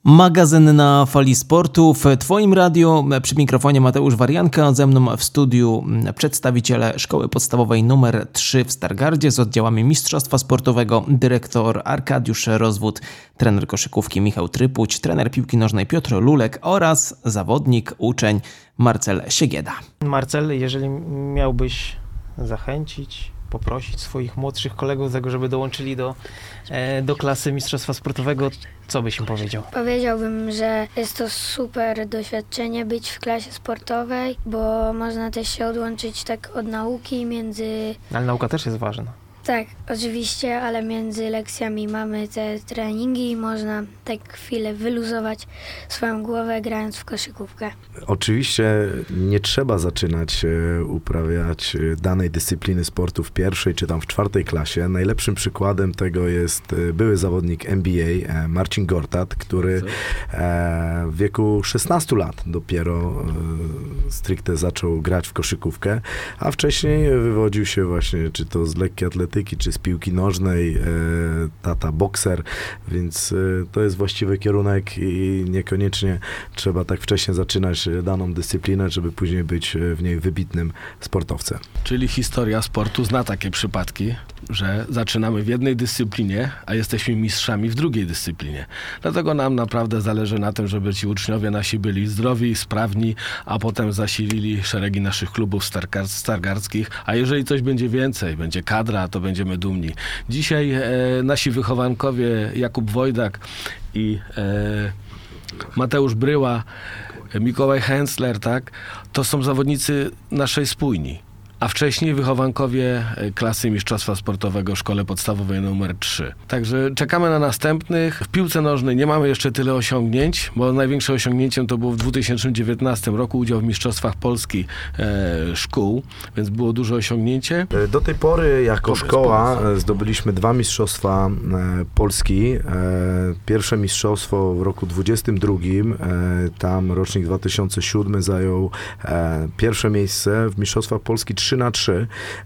Magazyn na fali sportu w Twoim radiu, przy mikrofonie Mateusz Warianka, ze mną w studiu przedstawiciele Szkoły Podstawowej nr 3 w Stargardzie z oddziałami Mistrzostwa Sportowego, dyrektor Arkadiusz Rozwód, trener koszykówki Michał Trypuć, trener piłki nożnej Piotr Lulek oraz zawodnik, uczeń Marcel Siegieda. Marcel, jeżeli miałbyś zachęcić, poprosić swoich młodszych kolegów do tego, żeby dołączyli do klasy Mistrzostwa Sportowego, co byś im powiedział? Powiedziałbym, że jest to super doświadczenie być w klasie sportowej, bo można też się odłączyć tak od nauki Ale nauka też jest ważna. Tak, oczywiście, ale między lekcjami mamy te treningi i można tak chwilę wyluzować swoją głowę grając w koszykówkę. Oczywiście nie trzeba zaczynać uprawiać danej dyscypliny sportu w pierwszej czy tam w czwartej klasie. Najlepszym przykładem tego jest były zawodnik NBA Marcin Gortat, który w wieku 16 lat dopiero stricte zaczął grać w koszykówkę, a wcześniej wywodził się właśnie czy to z lekkiej atletyki, czy z piłki nożnej, tata bokser, więc to jest właściwy kierunek i niekoniecznie trzeba tak wcześnie zaczynać daną dyscyplinę, żeby później być w niej wybitnym sportowcem. Czyli historia sportu zna takie przypadki, że zaczynamy w jednej dyscyplinie, a jesteśmy mistrzami w drugiej dyscyplinie. Dlatego nam naprawdę zależy na tym, żeby ci uczniowie nasi byli zdrowi, sprawni, a potem zasilili szeregi naszych klubów stargardzkich, a jeżeli coś będzie więcej, będzie kadra, to będziemy dumni. Dzisiaj nasi wychowankowie Jakub Wojdak i Mateusz Bryła, Mikołaj Hensler, tak, to są zawodnicy naszej spójni. A wcześniej wychowankowie klasy Mistrzostwa Sportowego w Szkole Podstawowej nr 3. Także czekamy na następnych. W piłce nożnej nie mamy jeszcze tyle osiągnięć, bo największe osiągnięciem to było w 2019 roku udział w Mistrzostwach Polski szkół, więc było duże osiągnięcie. Do tej pory jako szkoła zdobyliśmy 2 Mistrzostwa Polski. Pierwsze mistrzostwo w roku 22, tam rocznik 2007 zajął pierwsze miejsce w Mistrzostwach Polski 3x3.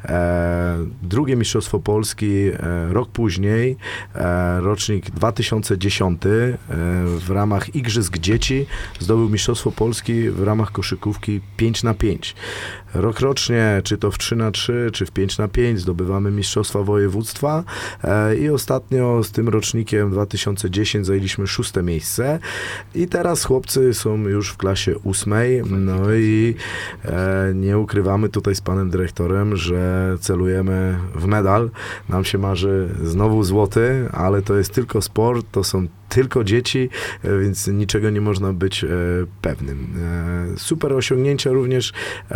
Drugie Mistrzostwo Polski rok później, rocznik 2010, w ramach Igrzysk Dzieci zdobył Mistrzostwo Polski w ramach koszykówki 5x5. Rokrocznie, czy to w 3x3, czy w 5x5 zdobywamy Mistrzostwa Województwa i ostatnio z tym rocznikiem 2010 zajęliśmy 6. miejsce i teraz chłopcy są już w klasie 8. No i nie ukrywamy tutaj z panem dyrektorem, że celujemy w medal. Nam się marzy znowu złoty, ale to jest tylko sport, to są tylko dzieci, więc niczego nie można być pewnym. Super osiągnięcia również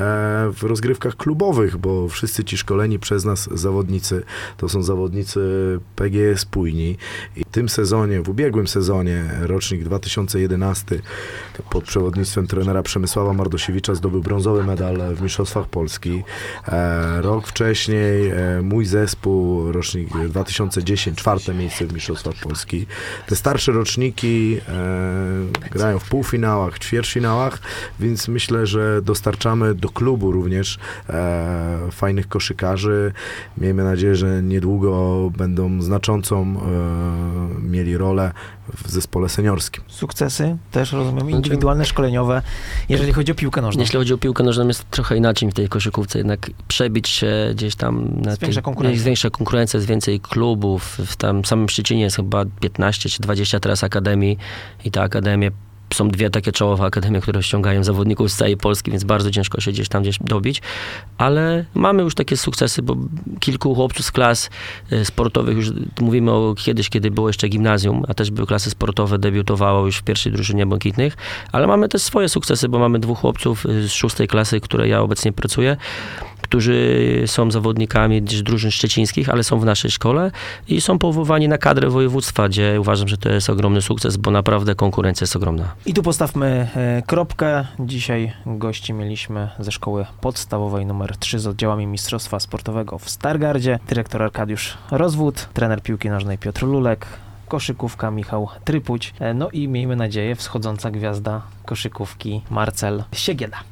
w rozgrywkach klubowych, bo wszyscy ci szkoleni przez nas zawodnicy to są zawodnicy PGE Spójni. I w tym sezonie, w ubiegłym sezonie, rocznik 2011 pod przewodnictwem trenera Przemysława Mardosiewicza zdobył brązowy medal w Mistrzostwach Polski. Rok wcześniej mój zespół, rocznik 2010, 4. miejsce w Mistrzostwach Polski. Te starsze roczniki grają w półfinałach, w ćwierćfinałach, więc myślę, że dostarczamy do klubu również fajnych koszykarzy. Miejmy nadzieję, że niedługo będą znaczącą mieli rolę w zespole seniorskim. Sukcesy też, rozumiem, indywidualne, szkoleniowe, jeżeli chodzi o piłkę nożną. Jeśli chodzi o piłkę nożną, jest trochę inaczej w tej koszykówce, jednak przebić się gdzieś tam Jest większa konkurencja, jest więcej klubów, w tam samym Szczecinie jest chyba 15 czy 20 teraz akademii i te akademie są 2 takie czołowe akademie, które ściągają zawodników z całej Polski, więc bardzo ciężko się gdzieś dobić, ale mamy już takie sukcesy, bo kilku chłopców z klas sportowych, już mówimy o kiedyś, kiedy było jeszcze gimnazjum, a też były klasy sportowe, debiutowało już w pierwszej drużynie błękitnych, ale mamy też swoje sukcesy, bo mamy 2 chłopców z 6. klasy, które ja obecnie pracuję, którzy są zawodnikami drużyn szczecińskich, ale są w naszej szkole i są powołani na kadrę województwa, gdzie uważam, że to jest ogromny sukces, bo naprawdę konkurencja jest ogromna. I tu postawmy kropkę. Dzisiaj gości mieliśmy ze Szkoły Podstawowej nr 3 z oddziałami Mistrzostwa Sportowego w Stargardzie, dyrektor Arkadiusz Rozwód, trener piłki nożnej Piotr Lulek, koszykówka Michał Trypuć, no i miejmy nadzieję wschodząca gwiazda koszykówki Marcel Siegieda.